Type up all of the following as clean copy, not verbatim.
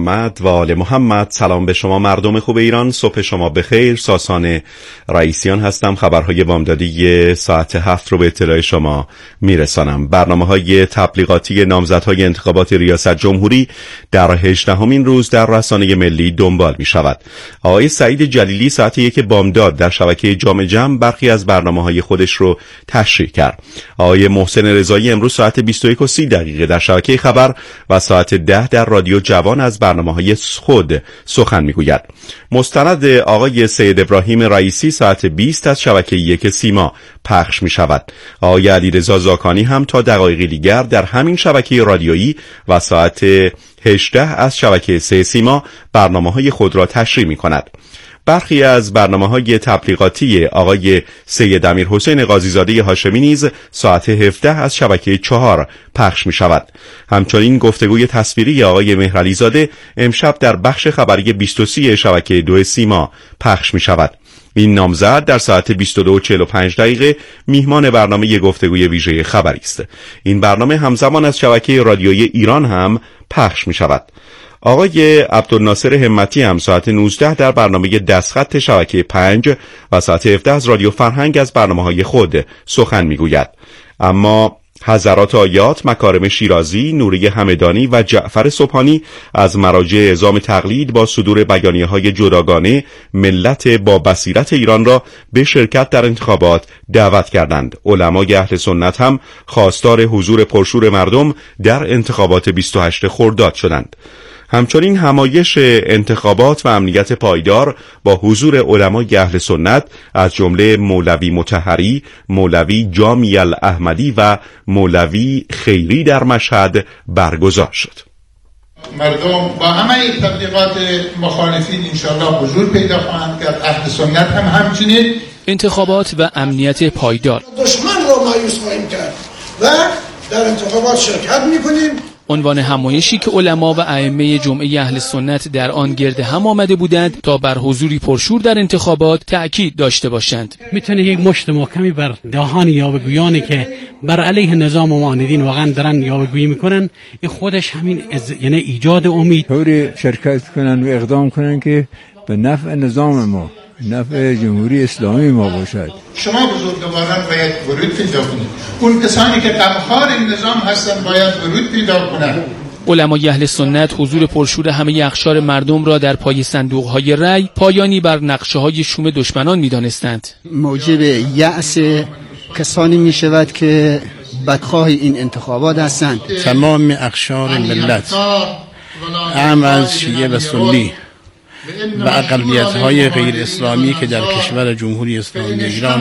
محمد و آل محمد. سلام به شما مردم خوب ایران، صبح شما بخیر. ساسان رئیسیان هستم. خبرهای بامدادی ساعت 7 رو به اطلاع شما میرسانم. برنامه‌های تبلیغاتی نامزدهای انتخابات ریاست جمهوری در 18مین روز در رسانه ملی دنبال می شود. آقای سعید جلیلی ساعت 1 بامداد در شبکه جام جم برخی از برنامه‌های خودش رو تشریح کرد. آقای محسن رضایی امروز ساعت 21:30 در شبکه خبر و ساعت 10 در رادیو جوان از برنامه‌های خود سخن می‌گوید. مستند آقای سید ابراهیم رئیسی ساعت 20 از شبکه 1 سیما پخش می‌شود. آقای علیرضا زاکانی هم تا دقایقی دیگر در همین شبکه رادیویی و ساعت 18 از شبکه 3 سیما برنامه‌های خود را تشریح می‌کند. برخی از برنامه‌های تبلیغاتی آقای سید امیرحسین قاضیزاده هاشمی نیز ساعت 17 از شبکه 4 پخش می شود. همچنین گفتگوی تصویری آقای مهرعلی زاده امشب در بخش خبری 23 شبکه 2 سیما پخش می شود. این نامزد در ساعت 22:45 میهمان برنامه گفتگوی ویژه خبری است. این برنامه همزمان از شبکه رادیویی ایران هم پخش می شود. آقای عبدالناصر همتی هم ساعت 19 در برنامه دستخط شبکه 5 و ساعت 17 از رادیو فرهنگ از برنامه‌های خود سخن می‌گوید. اما حضرات آیات، مکارم شیرازی، نوری همدانی و جعفر سبحانی از مراجع اعزام تقلید با صدور بیانیه‌های جداگانه ملت با بصیرت ایران را به شرکت در انتخابات دعوت کردند. علمای اهل سنت هم خواستار حضور پرشور مردم در انتخابات 28 خرداد شدند. همچنین همایش انتخابات و امنیت پایدار با حضور علمای اهل سنت از جمله مولوی مطهری، مولوی جامی الاحمدی و مولوی خیری در مشهد برگزار شد. مردم با همه تبلیغات مخالفین انشاءالله حضور پیدا خواهند کرد. اهل سنت هم همچنین. انتخابات و امنیت پایدار. دشمن را مایوس خواهیم کرد و در انتخابات شرکت می‌کنیم. عنوان همایشی که علما و ائمه جمعه اهل سنت در آن گرد هم آمده بودند تا بر حضوری پرشور در انتخابات تأکید داشته باشند. میتونه یک مشت محکمی بر دهان یاوه‌گویانی که بر علیه نظام و معاندین واقعا دارن یاوه‌گویی میکنن، این خودش همین یعنی ایجاد امید. طوری شرکت کنن و اقدام کنن که به نفع نظام ما، نفع جمهوری اسلامی ما باشد. شما بزرگواران باید ورود پیدا کنید. اون کسانی که غمخوار این نظام هستن باید ورود پیدا کنند. علمای اهل سنت حضور پرشور همه اقشار مردم را در پای صندوق‌های رأی پایانی بر نقشه‌های شوم دشمنان می‌دانستند. موجب یأس کسانی می‌شود که بدخواه این انتخابات هستند. تمام اقشار ملت، اعم از شیعه و سنی و اقلیت‌های غیر اسلامی که در کشور جمهوری اسلامی ایران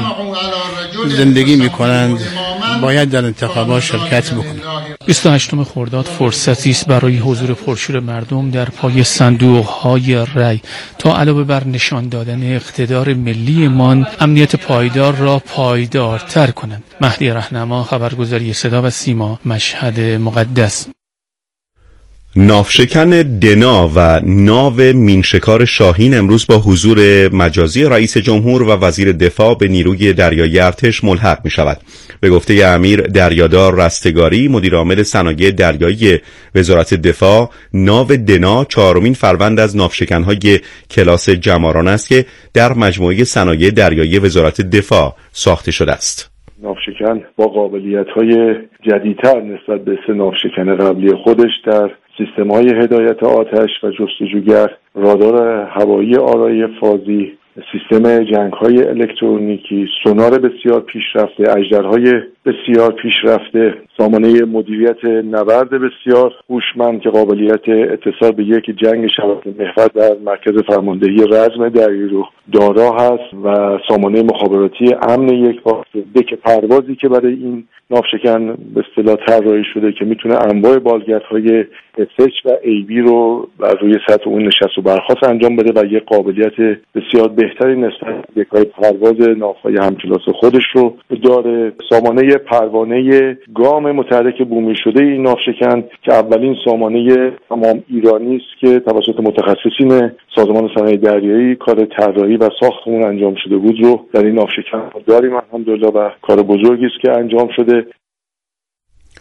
زندگی می‌کنند باید در انتخابات شرکت بکنند. 28 خرداد فرصتی است برای حضور پرشور مردم در پای صندوق‌های رأی تا علاوه بر نشان دادن اقتدار ملیمان امنیت پایدار را پایدارتر کنند. مهدی رهنما، خبرگزاری صدا و سیما، مشهد مقدس. ناوشکن دنا و ناو مینشکار شاهین امروز با حضور مجازی رئیس جمهور و وزیر دفاع به نیروی دریایی ارتش ملحق می شود. به گفته امیر دریادار رستگاری، مدیر عامل صنایع دریایی وزارت دفاع، ناو دنا 4مین فروند از ناوشکن‌های کلاس جماران است که در مجموعه صنایع دریایی وزارت دفاع ساخته شده است. ناوشکن با قابلیت‌های جدیدتر نسبت به سه ناوشکن قبلی خودش در سیستم‌های هدایت آتش و جستجوگر، رادار هوایی آرایی فازی، سیستم جنگ‌های الکترونیکی، سونار بسیار پیشرفته، اژدرهای بسیار پیشرفته، سامانه مدیریت نبرد بسیار هوشمند که قابلیت اتصال به یک جنگ شبکه محور در مرکز فرماندهی رزم دریایی رو دارا هست و سامانه مخابراتی امن یک پارچه، دک پروازی که برای این ناوشکن به اصطلاح طراحی شده که میتونه انواع بالگردهای FH و AB رو بر روی سطح اون نشست و برخاست انجام بده و یک قابلیت بسیار بهتری نسبت به دکای پرواز ناوهای همکلاس خودش رو داره. سامانه پروانه گام متحرک بومی شده این ناوشکن که اولین سامانه تمام ایرانی است که توسط متخصصین سازمان صنایع دریایی کار طراحی و ساخت اون انجام شده بود رو در این ناوشکن داریم الحمدلله و کار بزرگی است که انجام شده.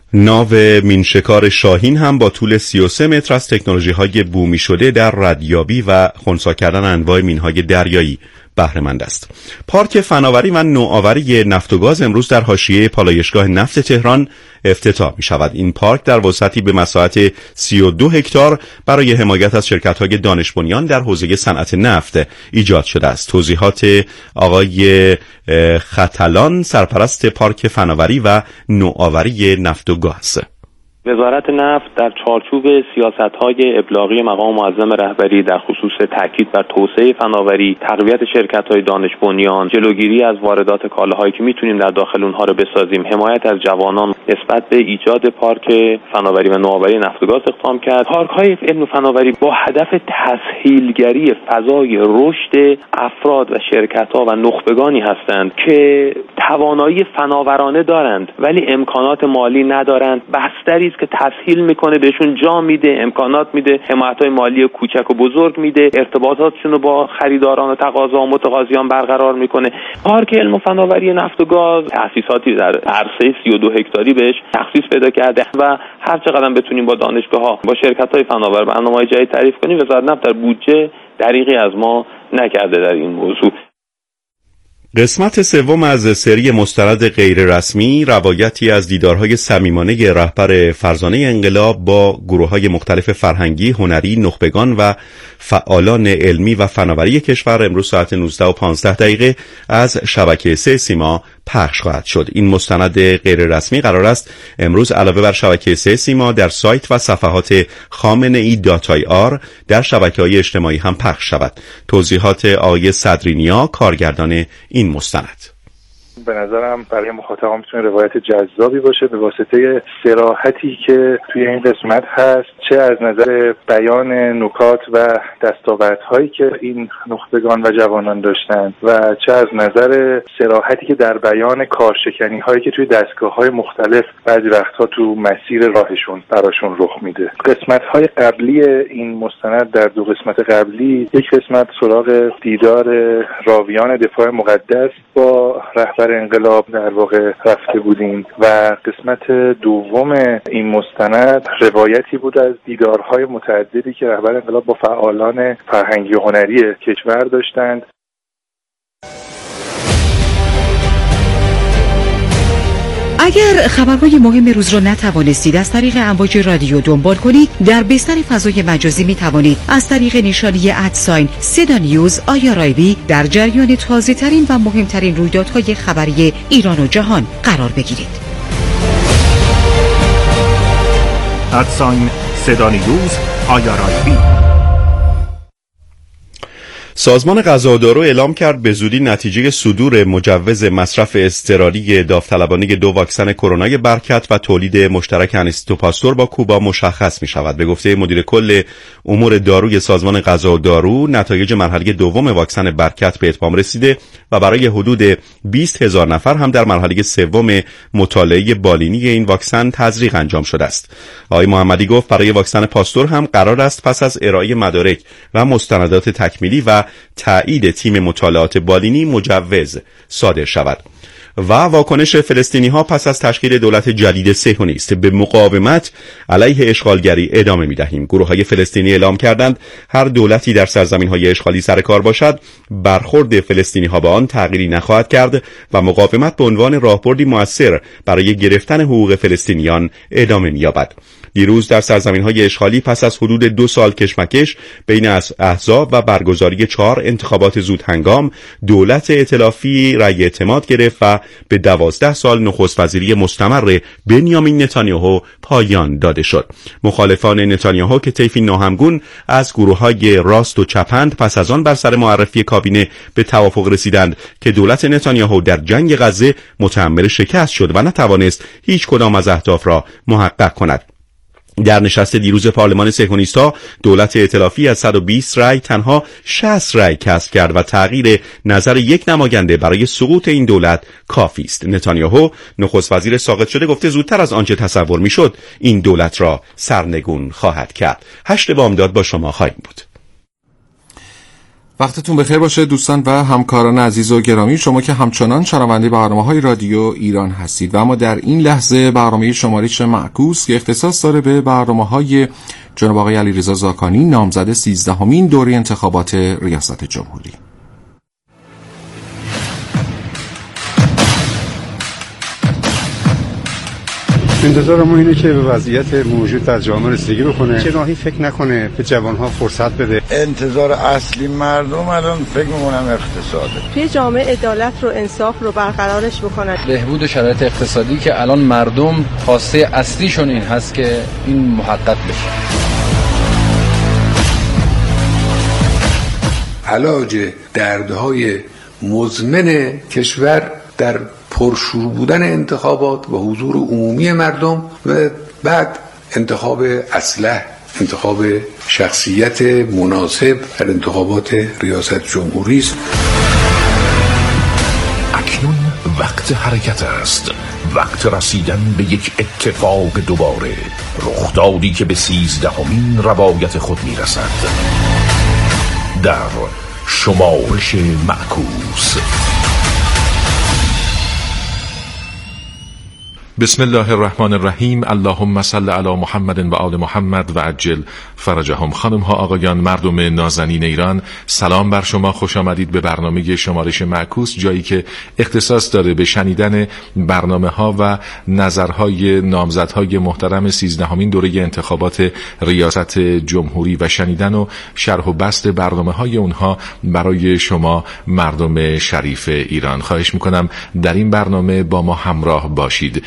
ناو مینشکار شاهین هم با طول 33 متر از تکنولوژی‌های بومی شده در ردیابی و خنثی کردن انواع مین‌های دریایی بهره مند است. پارک فناوری و نوآوری نفت و گاز امروز در حاشیه پالایشگاه نفت تهران افتتاح می شود. این پارک در وسعتی به مساحت 32 هکتار برای حمایت از شرکت‌های دانش بنیان در حوزه صنعت نفت ایجاد شده است. توضیحات آقای ختلان، سرپرست پارک فناوری و نوآوری نفت و گاز. وزارت نفت در چارچوب سیاست‌های ابلاغی مقام معظم رهبری در خصوص تاکید بر توسعه فناوری، تقویت شرکت‌های دانش بنیان، جلوگیری از واردات کالاهایی که میتونیم در داخل اونها رو بسازیم، حمایت از جوانان نسبت به ایجاد پارک فناوری و نوآوری نفت و گاز اقدام کرد. پارک‌های علم و فناوری با هدف تسهیلگری فضای رشد افراد و شرکت‌ها و نخبگانی هستند که توانایی فناورانه دارند ولی امکانات مالی ندارند. بستری که تسهیل میکنه، بهشون جا میده، امکانات میده، حمایت‌های مالی کوچک و بزرگ میده، ارتباطاتشون رو با خریداران و تقاضا و متقاضیان برقرار میکنه. پارک علم و فناوری نفت و گاز تأسیساتی در عرصه 32 هکتاری بهش تخصیص پیدا کرده و هر چقدر بتونیم با دانشگاه‌ها، با شرکت‌های فناور برنامه‌های جدید تعریف کنیم، وزارت نفت در بودجه دریغی از ما نکرده در این موضوع. قسمت سوم از سری مستند غیر رسمی روایتی از دیدارهای صمیمانه رهبر فرزانه انقلاب با گروه‌های مختلف فرهنگی، هنری، نخبگان و فعالان علمی و فناوری کشور امروز ساعت 19:15 از شبکه 3 سیما پخش خواهد شد. این مستند غیر رسمی قرار است امروز علاوه بر شبکه 3 سیما در سایت و صفحات khamenei.ir در شبکه‌های اجتماعی هم پخش شود. توضیحات آقای صدرینیا، کارگردان این مستند. به نظرم برای مخاطبان میتونه روایت جذابی باشه به واسطه صراحتی که توی این قسمت هست، چه از نظر بیان نکات و دستاوردهایی که این نخبگان و جوانان داشتند و چه از نظر صراحتی که در بیان کارشکنی هایی که توی دستگاه‌های مختلف بعضی وقتها تو مسیر راهشون براشون رخ میده. قسمت‌های قبلی این مستند، در دو قسمت قبلی، یک قسمت سراغ دیدار راویان دفاع مقدس با رهبر انقلاب در واقع رفته بودیم و قسمت دوم این مستند روایتی بود از دیدارهای متعددی که رهبر انقلاب با فعالان فرهنگی و هنری کشور داشتند. اگر خبرهای مهم روز را نتوانستید از طریق امواج رادیو دنبال کنید، در بستر فضای مجازی می توانید از طریق نشانی @SEDANews IRIB در جریان تازه ترین و مهمترین رویدادهای خبری ایران و جهان قرار بگیرید. @SEDANews IRIB. سازمان غذا و دارو اعلام کرد به زودی نتیجه صدور مجوز مصرف اضطراری داوطلبانه 2 واکسن کرونا برکت و تولید مشترک انستیتو پاستور با کوبا مشخص می شود. به گفته مدیر کل امور داروی سازمان غذا و دارو، نتایج مرحله دوم واکسن برکت به اتمام رسیده و برای حدود 20,000 نفر هم در مرحله سوم مطالعه بالینی این واکسن تزریق انجام شده است. آقای محمدی گفت برای واکسن پاستور هم قرار است پس از ارائه مدارک و مستندات تکمیلی و تایید تیم مطالعات بالینی مجوز صادر شود. و واکنش فلسطینی ها پس از تشکیل دولت جدید صهیونیست به مقاومت علیه اشغالگری ادامه می دهیم. گروه های فلسطینی اعلام کردند هر دولتی در سرزمین های اشغالی سر کار باشد، برخورد فلسطینی ها به آن تغییری نخواهد کرد و مقاومت به عنوان راهبردی مؤثر برای گرفتن حقوق فلسطینیان ادامه می یابد. دیروز در سرزمین‌های اشغالی پس از حدود 2 سال کشمکش بین احزاب و برگزاری 4 انتخابات زود هنگام، دولت ائتلافی رأی اعتماد گرفت و به 12 سال نخست وزیری مستمر بنیامین نتانیاهو پایان داده شد. مخالفان نتانیاهو که طیفی ناهمگون از گروه‌های راست و چپند پس از آن بر سر معرفی کابینه به توافق رسیدند که دولت نتانیاهو در جنگ غزه متحمل شکست شد و نتوانست هیچ کدام از اهداف را محقق کند. در نشست دیروز پارلمان صهیونیست‌ها دولت ائتلافی از 120 رأی تنها 60 رأی کسب کرد و تغییر نظر یک نماینده برای سقوط این دولت کافی است. نتانیاهو نخست وزیر ساقط شده گفته زودتر از آنچه تصور میشد این دولت را سرنگون خواهد کرد. 8 بامداد با شما خواهیم بود. وقتتون بخیر باشه دوستان و همکاران عزیز و گرامی، شما که همچنان شنونده برنامه‌های رادیو ایران هستید و اما در این لحظه برنامه شمارش معکوس که اختصاص داره به برنامه‌های جناب آقای علیرضا زاکانی، نامزد 13مین دوره انتخابات ریاست جمهوری. انتظار ما اینه که به وضعیت موجود در جامعه رسیدگی بکنه، جناحی فکر نکنه، به جوانها فرصت بده. انتظار اصلی مردم الان فکر می‌کنم اقتصاده. توی جامعه عدالت رو، انصاف رو برقرارش بکنن. بهبود شرایط اقتصادی که الان مردم خواسته اصلیشون این هست که این محقق بشه. علاج دردهای مزمن کشور در پرشور بودن انتخابات و حضور عمومی مردم و بعد انتخاب اصلح، انتخاب شخصیت مناسب در انتخابات ریاست جمهوری است. اکنون وقت حرکت است، وقت رسیدن به یک اتفاق دوباره، رخدادی که به 13مین روایت خود میرسد. در شمارش معکوس. بسم الله الرحمن الرحیم. اللهم صل علی محمد و آل محمد و عجل فرجهم. خانم ها، آقایان، مردم نازنین ایران، سلام بر شما. خوش آمدید به برنامه شمارش معکوس، جایی که اختصاص داره به شنیدن برنامه ها و نظرهای نامزدهای محترم 13مین دوره انتخابات ریاست جمهوری و شنیدن و شرح و بسط برنامه های اونها برای شما مردم شریف ایران. خواهش میکنم در این برنامه با ما همراه باشید.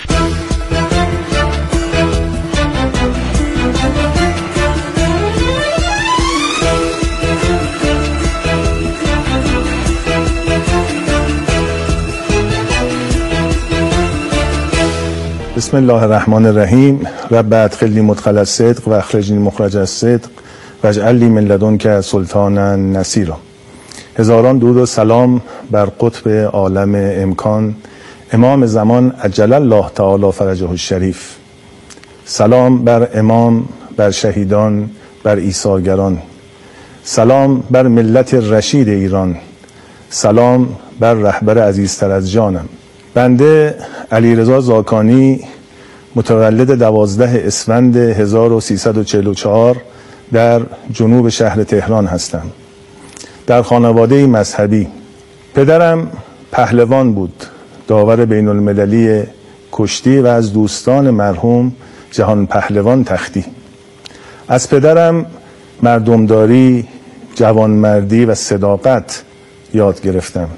بسم الله الرحمن الرحیم. رب ادخلنی مدخل الصدق و اخرجنی مخرج الصدق واجعل لی من لدنک سلطانا نصیرا. هزاران درود و سلام بر قطب عالم امکان، امام زمان عجل الله تعالی فرجه الشریف. سلام بر امام، بر شهیدان، بر ایثارگران. سلام بر ملت رشید ایران. سلام بر رهبر عزیزتر از جانم. بنده علیرضا زاکانی، متولد 12 اسفند 1344 در جنوب شهر تهران هستم. در خانواده مذهبی. پدرم پهلوان بود، داور بین المللی کشتی و از دوستان مرحوم جهان پهلوان تختی. از پدرم مردمداری، جوانمردی و صداقت یاد گرفتم.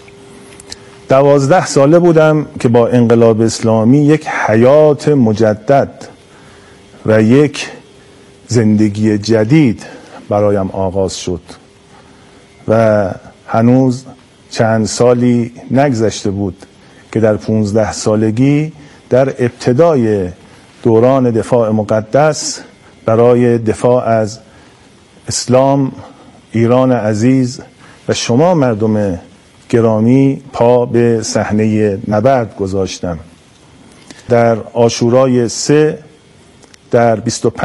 12 ساله بودم که با انقلاب اسلامی یک حیات مجدد و یک زندگی جدید برایم آغاز شد و هنوز چند سالی نگذشته بود که در 15 سالگی در ابتدای دوران دفاع مقدس برای دفاع از اسلام، ایران عزیز و شما مردم گرامی پا به صحنه نبرد گذاشتم. در عاشورای 3 در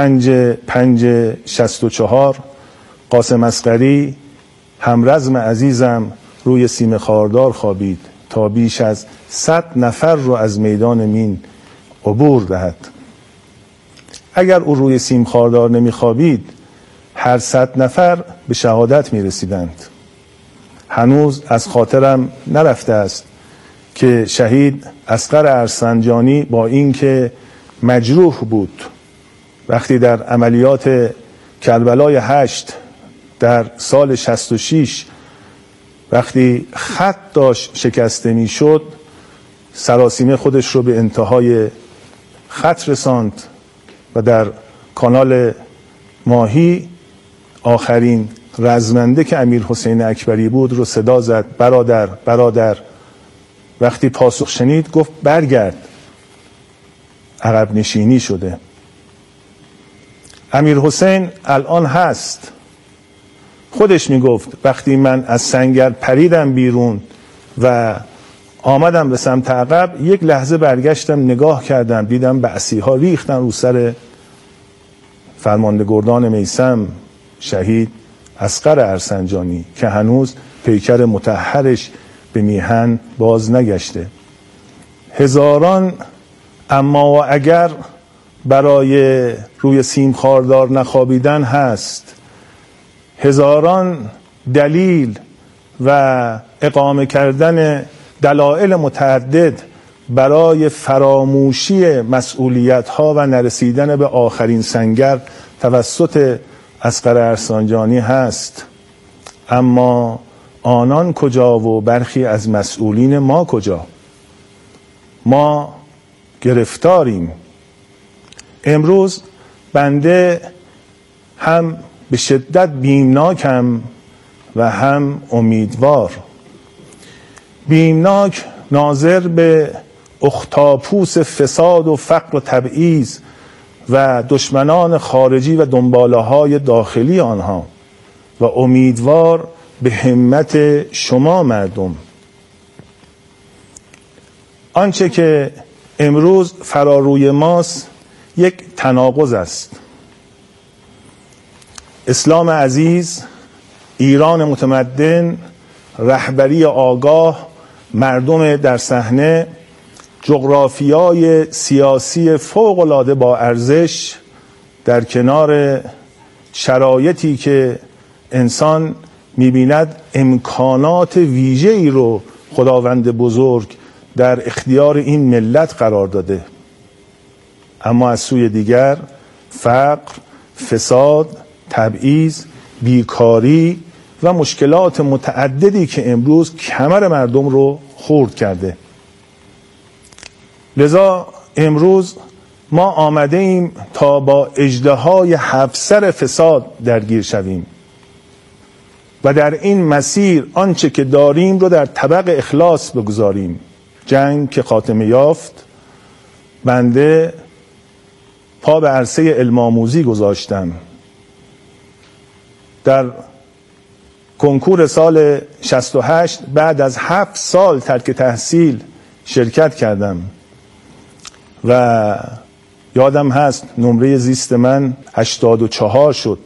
25/5/64 قاسم اصغری همرزم عزیزم روی سیم خاردار خوابید تا بیش از 100 نفر رو از میدان مین عبور دهد. اگر او روی سیم خاردار نمی خوابید، هر 100 نفر به شهادت می رسیدند. هنوز از خاطرم نرفته است که شهید اصغر ارسنجانی با اینکه مجروح بود، وقتی در عملیات کربلای 8 در سال 66 وقتی خط داشت شکسته می شد، سراسیمه خودش رو به انتهای خط رساند و در کانال ماهی آخرین رزمنده که امیر حسین اکبری بود رو صدا زد: برادر برادر. وقتی پاسخ شنید گفت برگرد، عقب نشینی شده. امیر حسین الان هست. خودش میگفت وقتی من از سنگر پریدم بیرون و آمدم به سمت عقب، یک لحظه برگشتم نگاه کردم، دیدم بعثی‌ها ریختن رو سر فرمانده گردان میثم شهید اصغر ارسنجانی که هنوز پیکر مطهرش به میهن باز نگشته. هزاران اما و اگر برای روی سیم خاردار نخوابیدن هست، هزاران دلیل و اقامه کردن دلایل متعدد برای فراموشی مسئولیت‌ها و نرسیدن به آخرین سنگر توسط اصغر ارسنجانی هست. اما آنان کجا و برخی از مسئولین ما کجا؟ ما گرفتاریم. امروز بنده هم به شدت بیمناکم و هم امیدوار. بیمناک ناظر به اختاپوس فساد و فقر و تبعیض و دشمنان خارجی و دنباله‌های داخلی آنها، و امیدوار به همت شما مردم. آنچه که امروز فراروی ماست یک تناقض است. اسلام عزیز، ایران متمدن، رهبری آگاه، مردم در صحنه، جغرافیای سیاسی فوق‌العاده با ارزش، در کنار شرایطی که انسان می‌بیند امکانات ویژه‌ای رو خداوند بزرگ در اختیار این ملت قرار داده. اما از سوی دیگر فقر، فساد، تبعیض، بیکاری و مشکلات متعددی که امروز کمر مردم رو خرد کرده. لذا امروز ما آمده ایم تا با اژدهای 7 سر فساد درگیر شویم و در این مسیر آنچه که داریم رو در طبق اخلاص بگذاریم. جنگ که خاتمه یافت، بنده پا به عرصه علم آموزی گذاشتم. در کنکور سال 68 بعد از 7 سال ترک تحصیل شرکت کردم و یادم هست نمره زیست من 84 شد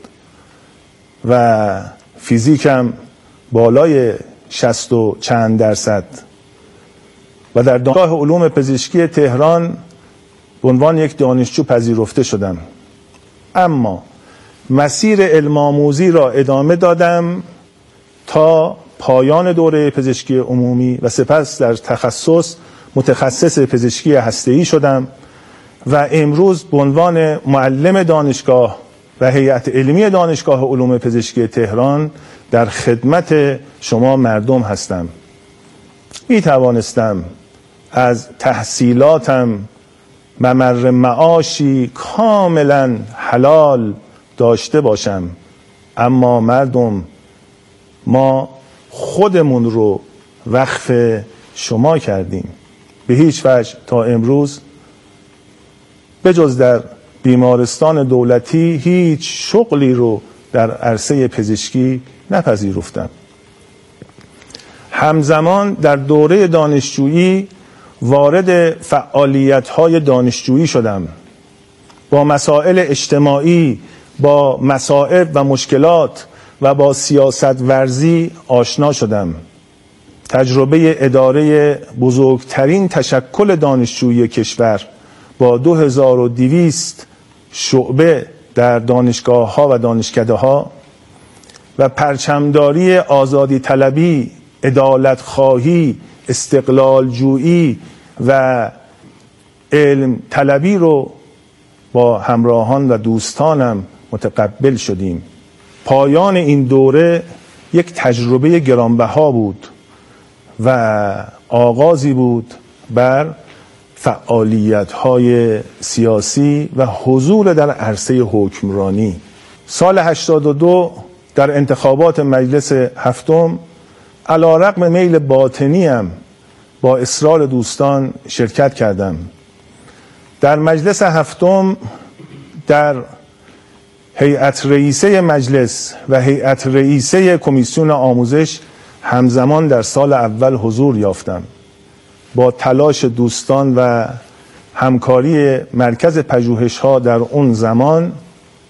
و فیزیکم بالای 60 و چند درصد و در دانشگاه علوم پزشکی تهران به عنوان یک دانشجو پذیرفته شدم. اما مسیر علم آموزی را ادامه دادم تا پایان دوره پزشکی عمومی و سپس در تخصص متخصص پزشکی هسته‌ای شدم و امروز به عنوان معلم دانشگاه و هیئت علمی دانشگاه علوم پزشکی تهران در خدمت شما مردم هستم. می توانستم از تحصیلاتم ممر معاشی کاملا حلال داشته باشم، اما مردم، ما خودمون رو وقف شما کردیم. به هیچ وجه تا امروز بجز در بیمارستان دولتی هیچ شغلی رو در عرصه پزشکی نپذیرفتم. همزمان در دوره دانشجویی وارد فعالیت‌های دانشجویی شدم. با مسائل اجتماعی، با مصائب و مشکلات و با سیاست ورزی آشنا شدم. تجربه اداره بزرگترین تشکل دانشجویی کشور با 2200 شعبه در دانشگاه‌ها و دانشکده‌ها و پرچمداری آزادی طلبی، عدالت خواهی، استقلال جویی و علم طلبی رو با همراهان و دوستانم متقبل شدیم. پایان این دوره یک تجربه گرانبها بود و آغازی بود بر فعالیت‌های سیاسی و حضور در عرصه حکمرانی. سال 82 در انتخابات مجلس هفتم علی‌رغم میل باطنیم با اصرار دوستان شرکت کردم. در مجلس هفتم در هیئت رئیسه مجلس و هیئت رئیسه کمیسیون آموزش همزمان در سال اول حضور یافتم. با تلاش دوستان و همکاری مرکز پژوهش‌ها در اون زمان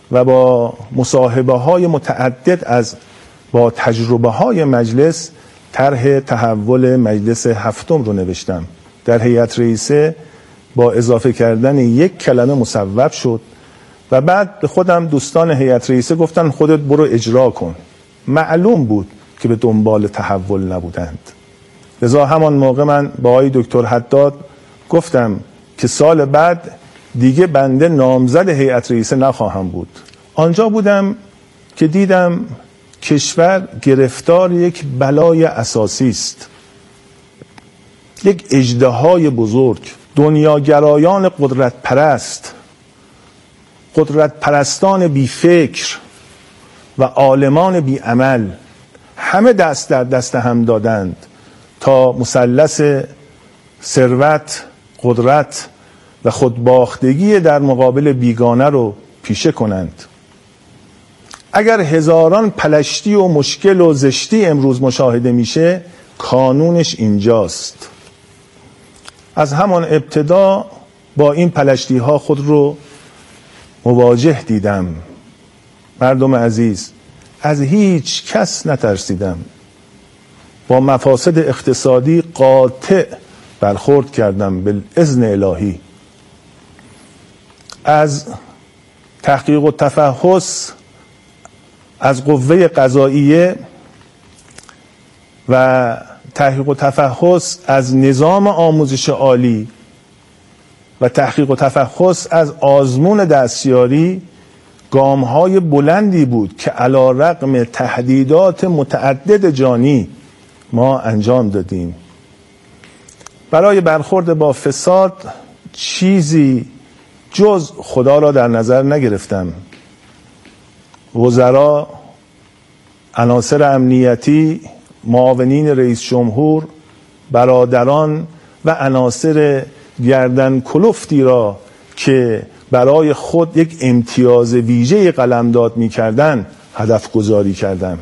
و با مصاحبه های متعدد با تجربه های مجلس طرح تحول مجلس هفتم رو نوشتم. در هیئت رئیسه با اضافه کردن یک کلمه مصوب شد و بعد به خودم دوستان هیئت رئیسه گفتن خودت برو اجرا کن. معلوم بود که به دنبال تحول نبودند. لذا همان موقع من با آقای دکتر حداد گفتم که سال بعد دیگه بنده نامزد هیئت رئیسه نخواهم بود. آنجا بودم که دیدم کشور گرفتار یک بلای اساسی است، یک اژدهای بزرگ. دنیاگرایان قدرت پرست، قدرت پرستان بی فکر و عالمان بی عمل همه دست در دست هم دادند تا مثلث ثروت، قدرت و خودباختگی در مقابل بیگانه رو پیشه کنند. اگر هزاران پلشتی و مشکل و زشتی امروز مشاهده میشه، کانونش اینجاست. از همان ابتدا با این پلشتی ها خود رو مواجه دیدم. مردم عزیز، از هیچ کس نترسیدم. با مفاسد اقتصادی قاطع برخورد کردم باذن الهی. از تحقیق و تفحص از قوه قضاییه و تحقیق و تفحص از نظام آموزش عالی و تحقیق و تفحص از آزمون دستیاری گام‌های بلندی بود که علی رغم تهدیدات متعدد جانی ما انجام دادیم. برای برخورد با فساد چیزی جز خدا را در نظر نگرفتم. وزرا، عناصر امنیتی، معاونین رئیس جمهور، برادران و عناصر گردن کلفتی را که برای خود یک امتیاز ویژه قلمداد می‌کردند هدف گذاری کردم.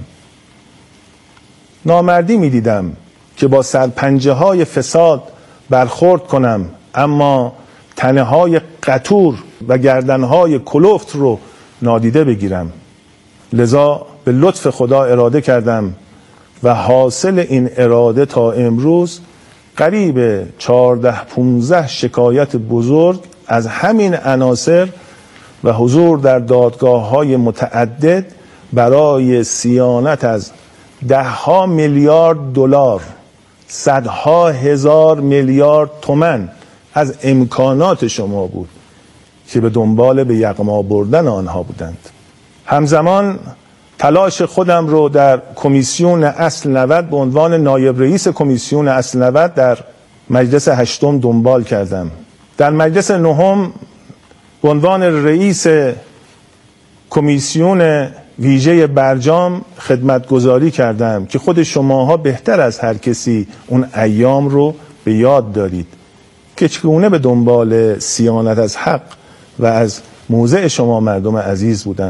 نامردی می‌دیدم که با سرپنجه‌های فساد برخورد کنم، اما تنه‌های قطور و گردن‌های کلفت رو نادیده بگیرم. لذا به لطف خدا اراده کردم و حاصل این اراده تا امروز قریب 14-15 شکایت بزرگ از این عناصر و حضور در دادگاه‌های متعدد برای صیانت از ده‌ها میلیارد دلار، صدها هزار میلیارد تومان از امکانات شما بود که به دنبال به یغما بردن آنها بودند. همزمان تلاش خودم رو در کمیسیون اصل 90 به عنوان نایب رئیس کمیسیون اصل 90 در مجلس هشتم دنبال کردم. در مجلس نهم به عنوان رئیس کمیسیون ویژه برجام خدمتگزاری کردم که خود شماها بهتر از هر کسی اون ایام رو به یاد دارید که چگونه به دنبال صیانت از حق و از موضع شما مردم عزیز بودم.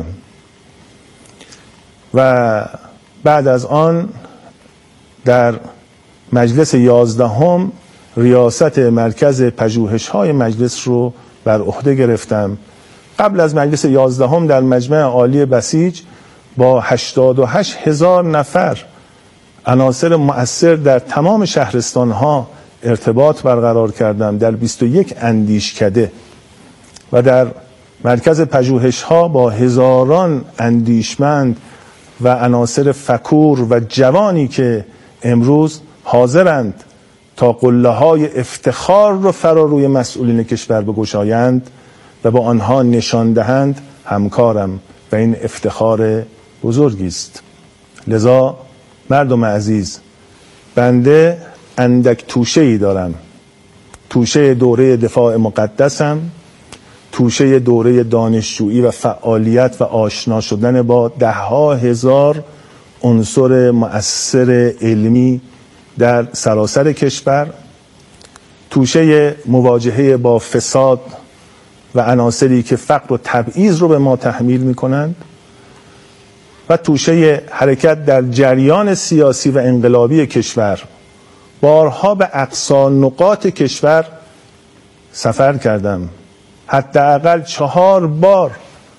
و بعد از آن در مجلس 11 ریاست مرکز پژوهش‌های مجلس رو بر عهده گرفتم. قبل از مجلس 11 در مجمع عالی بسیج با 88,000 نفر عناصر مؤثر در تمام شهرستان‌ها ارتباط برقرار کردم در 21 اندیشکده و در مرکز پژوهش‌ها با هزاران اندیشمند و عناصر فکور و جوانی که امروز حاضرند تا قله‌های افتخار رو فرا روی مسئولین کشور بگشایند و با آنها نشان دهند همکارم و این افتخار بزرگی است. لذا مردم عزیز، بنده اندک توشه‌ای دارم. توشه دوره دفاع مقدسم، توشه دوره دانشجویی و فعالیت و آشنا شدن با ده‌ها هزار عنصر مؤثر علمی در سراسر کشور، توشه مواجهه با فساد و عناصری که فقر و تبعیض رو به ما تحمیل می‌کنند و توشه حرکت در جریان سیاسی و انقلابی کشور. بارها به اقصا نقاط کشور سفر کردم. حداقل 4 بار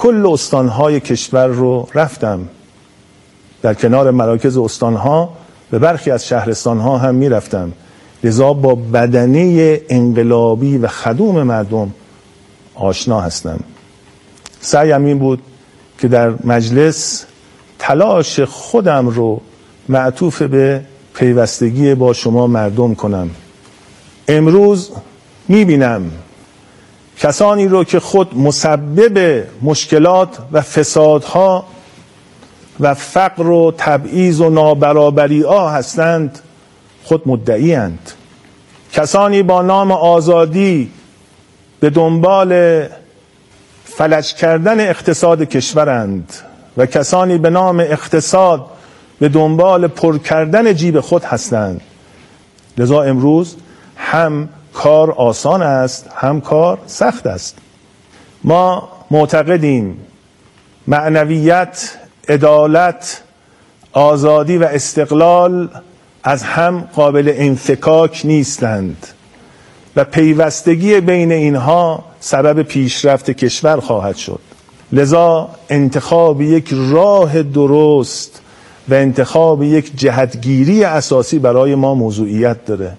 کل استانهای کشور رو رفتم، در کنار مراکز استانها به برخی از شهرستانها هم میرفتم. لذا با بدنه انقلابی و خدوم مردم آشنا هستم. سعیم این بود که در مجلس تلاش خودم رو معطوف به پیوستگی با شما مردم کنم. امروز میبینم کسانی رو که خود مسبب مشکلات و فسادها و فقر و تبعیض و نابرابری ها هستند خود مدعی اند. کسانی با نام آزادی به دنبال فلج کردن اقتصاد کشورند و کسانی به نام اقتصاد به دنبال پر کردن جیب خود هستند. لذا امروز هم کار آسان است هم کار سخت است. ما معتقدیم معنویت، عدالت، آزادی و استقلال از هم قابل انفکاک نیستند و پیوستگی بین اینها سبب پیشرفت کشور خواهد شد. لذا انتخاب یک راه درست و انتخاب یک جهتگیری اساسی برای ما موضوعیت داره.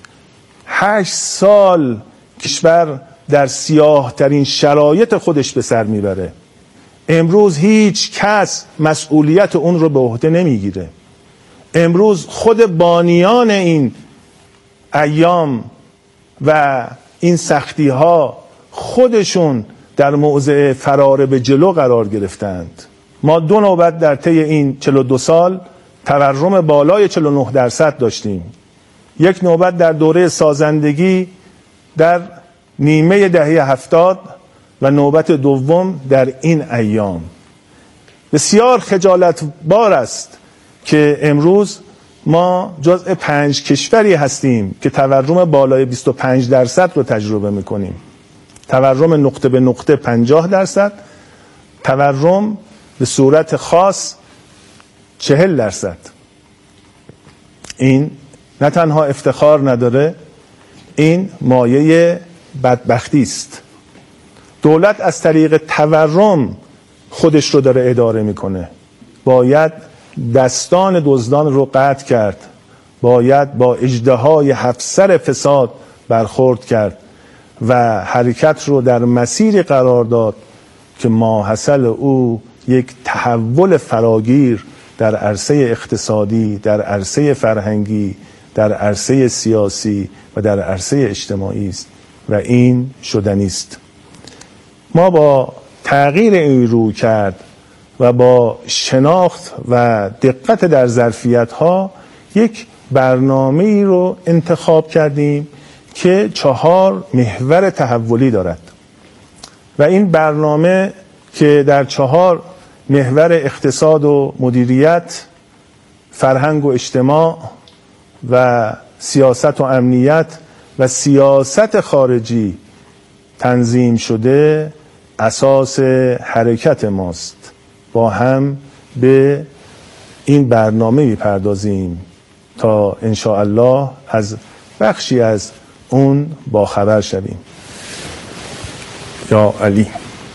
8 سال کشور در سیاه ترین شرایط خودش به سر میبره. امروز هیچ کس مسئولیت اون رو به عهده نمیگیره. امروز خود بانیان این ایام و این سختی ها خودشون در موضع فرار به جلو قرار گرفتند. ما 2 نوبت در طی این 42 سال تورم بالای 49% داشتیم. یک نوبت در دوره سازندگی در نیمه دهه 70 و نوبت دوم در این ایام. بسیار خجالت بار است که امروز ما جزء 5 کشوری هستیم که تورم بالای 25% رو تجربه میکنیم. تورم نقطه به نقطه 50%، تورم به صورت خاص 40%. این نه تنها افتخار نداره، این مایه بدبختی است. دولت از طریق تورم خودش رو داره اداره میکنه. باید دستان دزدان رو قطع کرد، باید با اژدهای 7 سر فساد برخورد کرد و حرکت رو در مسیری قرار داد که ماحصل او یک تحول فراگیر در عرصه اقتصادی، در عرصه فرهنگی، در عرصه سیاسی و در عرصه اجتماعی است و این شدنی است. ما با تغییر این روی کرد و با شناخت و دقت در ظرفیت‌ها یک برنامه‌ای رو انتخاب کردیم که 4 محور تحولی دارد و این برنامه که در 4 محور اقتصاد و مدیریت، فرهنگ و اجتماع و سیاست و امنیت و سیاست خارجی تنظیم شده اساس حرکت ماست. با هم به این برنامه میپردازیم تا انشاءالله از بخشی از اون باخبر شویم. یا علی.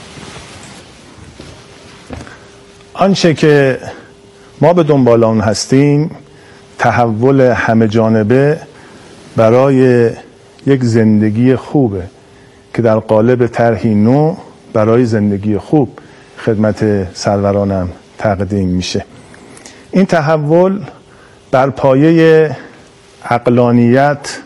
آنچه که ما به دنبال آن هستیم تحول همه جانبه برای یک زندگی خوبه که در قالب طرحی نو برای زندگی خوب خدمت سرورانم تقدیم میشه. این تحول بر پایه عقلانیت،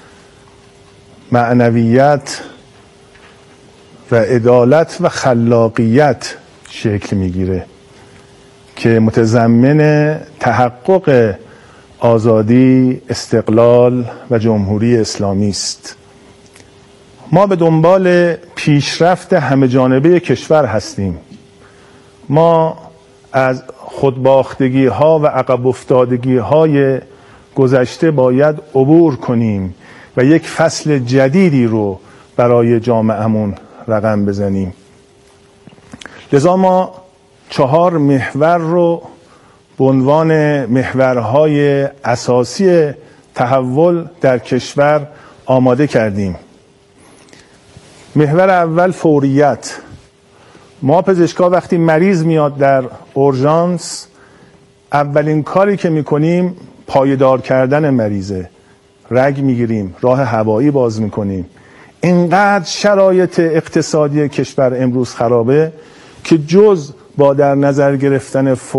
معنویت و عدالت و خلاقیت شکل میگیره که متضمن تحقق آزادی، استقلال و جمهوری اسلامی است. ما به دنبال پیشرفت همه جانبه کشور هستیم. ما از خودباختگی ها و عقب افتادگی های گذشته باید عبور کنیم و یک فصل جدیدی رو برای جامعهمون رقم بزنیم. لذا ما 4 محور رو به عنوان محورهای اساسی تحول در کشور آماده کردیم. محور اول فوریت. ما پزشکا وقتی مریض میاد در اورژانس اولین کاری که میکنیم پایدار کردن مریضه، رگ میگیریم، راه هوایی باز میکنیم. اینقدر شرایط اقتصادی کشور امروز خرابه که جز با در نظر گرفتن